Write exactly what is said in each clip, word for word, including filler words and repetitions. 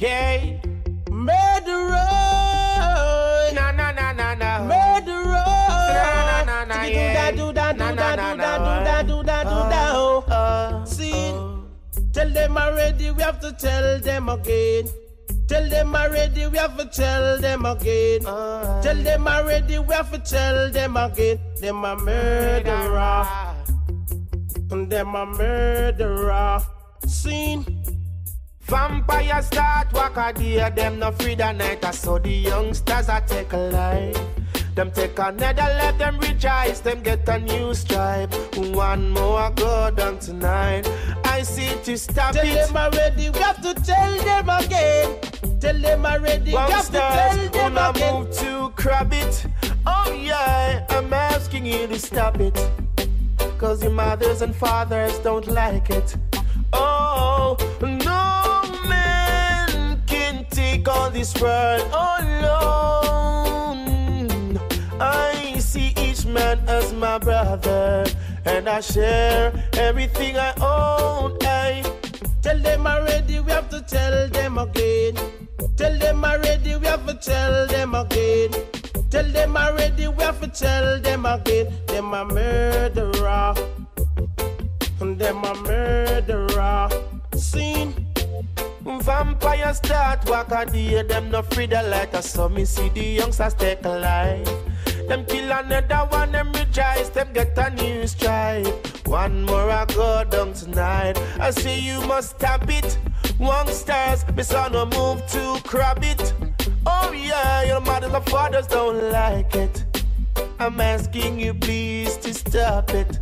Okay. Murderer. Na na na na na. Murderer. Na na na na. Yeah. Do that, do that, do Na, that, na, do na, that, do that, do that, do that. Oh. Uh, See, uh. tell them already, we have to tell them again. Tell them already, we have to tell them again. Uh. Tell them already, we have to tell them again. Them a murderer. Them a murderer. Seen. Vampires start walk a day, them no free the night. I saw the youngsters a take a life. Them take another life, them rejoice, them get a new stripe. One more go down tonight. I see to stop Tell it. them already, we have to tell them again. Tell them already, we have to tell them wanna again. move to crab it. Oh yeah, I'm asking you to stop it. Cause your mothers and fathers don't like it. Oh, no man can take all this world alone. I see each man as my brother, and I share everything I own. I Tell them already, we have to tell them again. Tell them already, we have to tell them again. Tell them already, we have to tell them again. Them a murderer. Them a murderer. Seen. Vampires start walk a day, them no free the light. I saw me see the youngsters take a life. Them kill another one, them rejoice, them get a new stripe. One more I go down tonight. I say you must stop it. Youngsters, me son no move to crab it. Oh yeah, your mothers and fathers don't like it. I'm asking you please to stop it.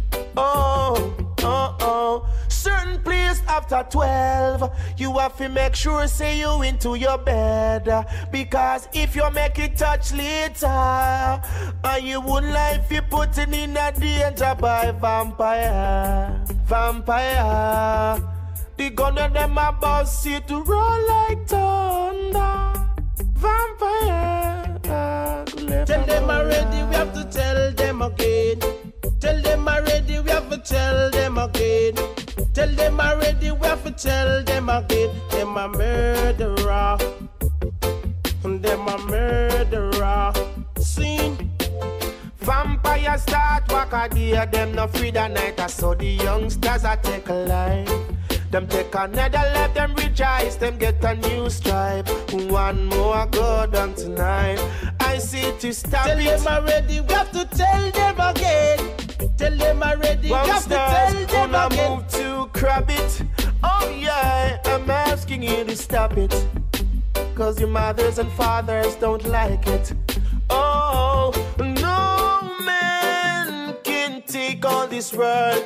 Oh, oh, oh. Certain place after twelve, you have to make sure say you into your bed. Because if you make it touch later, and you would life you putting in a danger by vampire. Vampire. The gun of them about see to roll like thunder. Vampire. Tell them already, we have to tell them again. Tell them already, we have to tell them again. Tell them already, we have to tell them again. Them a murderer. Them a murderer. Seen. Vampires start walk a day, them no free the night. I saw the youngsters a take a life. Them take another life, them rejoice, them get a new stripe. One more go down tonight. I see to stop Tell it. them already, we have to tell them again. Tell them already, we have to tell them wanna again. move to crab it. Oh yeah, I'm asking you to stop it. Cause your mothers and fathers don't like it. Oh, no man can take all this world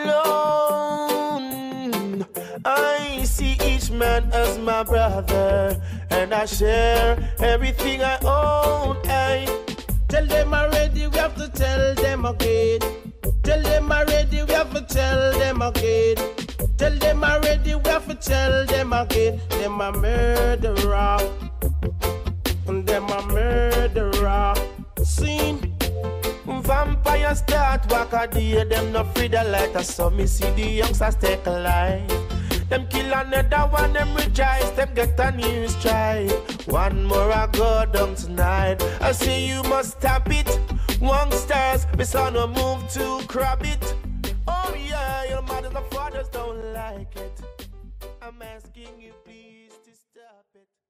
alone. I see each man as my brother, and I share everything I own. I Tell them already, we have to tell them again. Tell them already, we have to tell them again. Tell them already, we have to tell them again. Them a murderer. Them a murderer. Seen. Vampires start walk a day, them no free the light. I saw me see the youngsters take a life. Them kill another one, them rejoice, them get a new stripe. One more I go down tonight. I say you must stop it. Youngsters, me son no move to crab it. Oh yeah, your mothers and fathers don't like it. I'm asking you please to stop it.